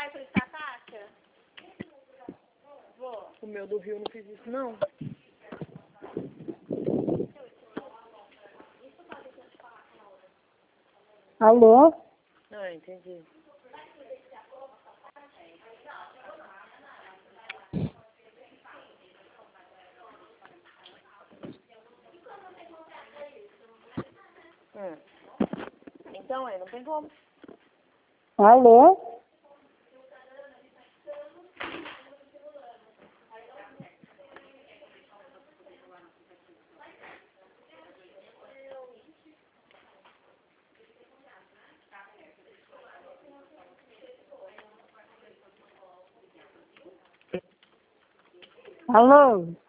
vai solicitar a taxa? Vou. O meu do Rio não fiz isso, não. Alô? Ah, entendi. Então, aí, não tem como. Alô? Alô?